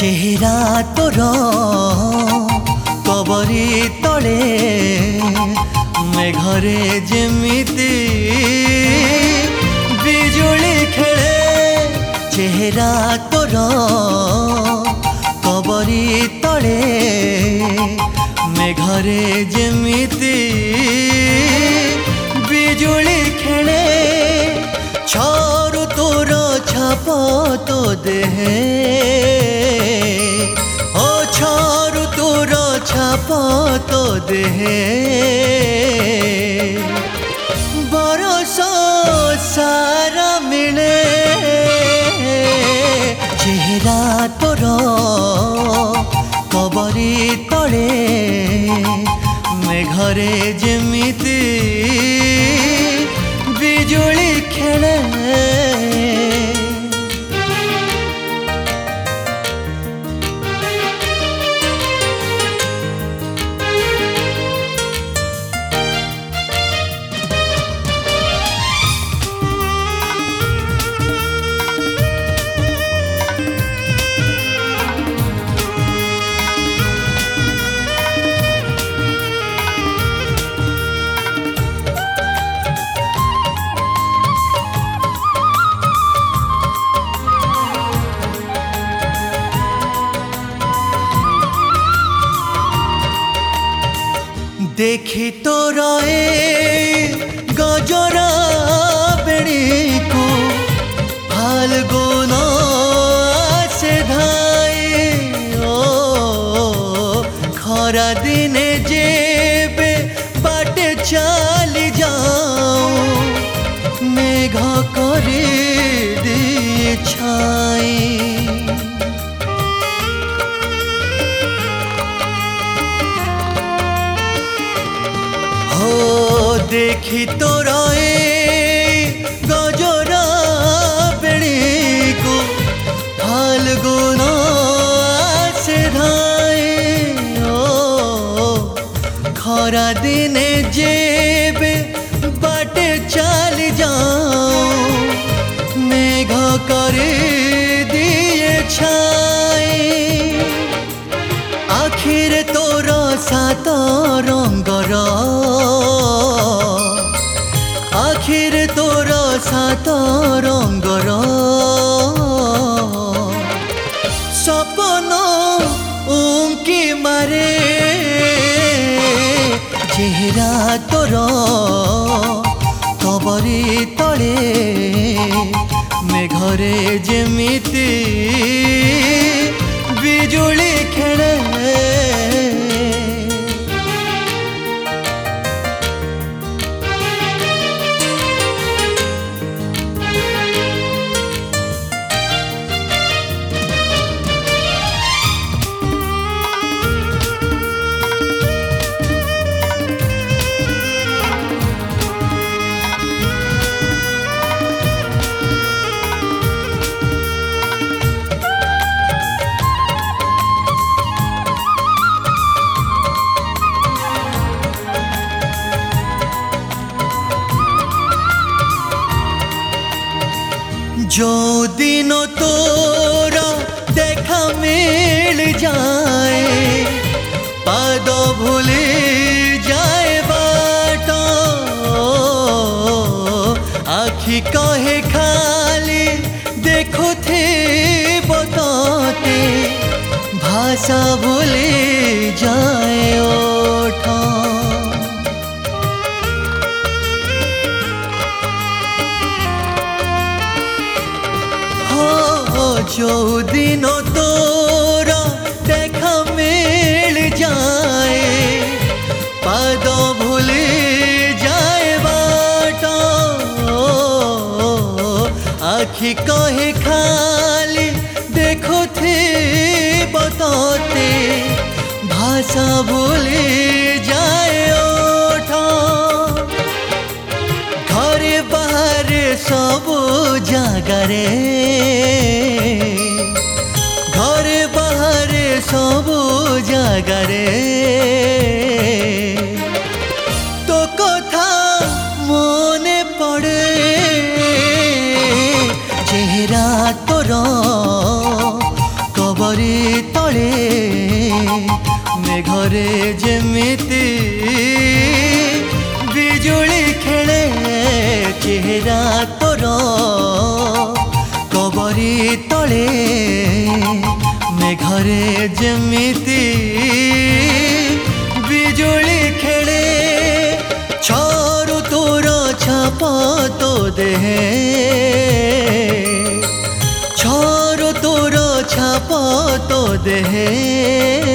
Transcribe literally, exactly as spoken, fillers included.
चेहरा तोर कबरी तले मेघरे जेमिति बिजुली खेले चेहरा तोर कबरी तले मेघरे जेमिति बिजुली खेले छारु तोर छाप तो देहे ओ छारु तोर छाप तो देहे बरस सारा मिले चेहरा तोर कबरी तले मेघरे जेमिति बिजुली खेले देखी तो रहे गजरा बेड़ी को फाल्गुन से धाए ओ खरा दिने जेबे बाटे चली जाऊं मेघ करे दिए छाई देखी तो रहे गजरा बेड़ी को फाल्गुन से धाए ओ खरा दिने जेबे बाटे चली जाऊं मेघ करे दिए छाई आखिर तोर सात रंगर आखिर तोर सात रंगर सपन उंकी मारे चेहरा तोर कबरी तले मेघरे जेमिति बिजुली खेले जो दिन तोरा देखा मिल जाए पाद भूली जाए बाट आखि कहे खाली देखो थे बताते भाषा भूली जाए ओठ जो दिन तोरा देखा मिल जाए पाद भूली जाए बाट आखि कहे खाली देखो थे बताते भाषा भूली जाए ओठ घरे बाहरे सब जागारे घरे बाहरे सब जागारे तो कथा मने पड़े चेहरा तोर कबरी तले मेघरे जेमिति बिजुली खेले छारु तोर छाप तो देहे छारु तोर छाप तो देहे